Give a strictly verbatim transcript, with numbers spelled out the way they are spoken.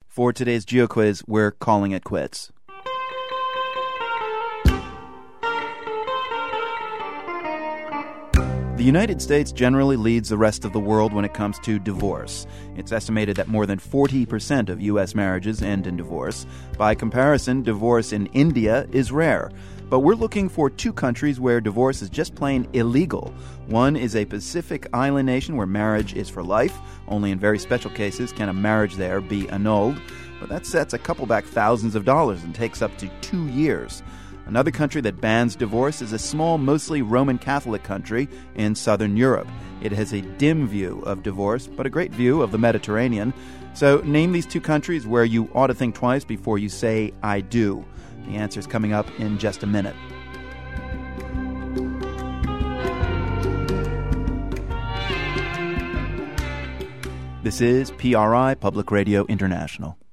For today's GeoQuiz, we're calling it quits. The United States generally leads the rest of the world when it comes to divorce. It's estimated that more than forty percent of U S marriages end in divorce. By comparison, divorce in India is rare. But we're looking for two countries where divorce is just plain illegal. One is a Pacific island nation where marriage is for life. Only in very special cases can a marriage there be annulled. But that sets a couple back thousands of dollars and takes up to two years. Another country that bans divorce is a small, mostly Roman Catholic country in southern Europe. It has a dim view of divorce, but a great view of the Mediterranean. So name these two countries where you ought to think twice before you say, I do. The answer's coming up in just a minute. This is P R I, Public Radio International.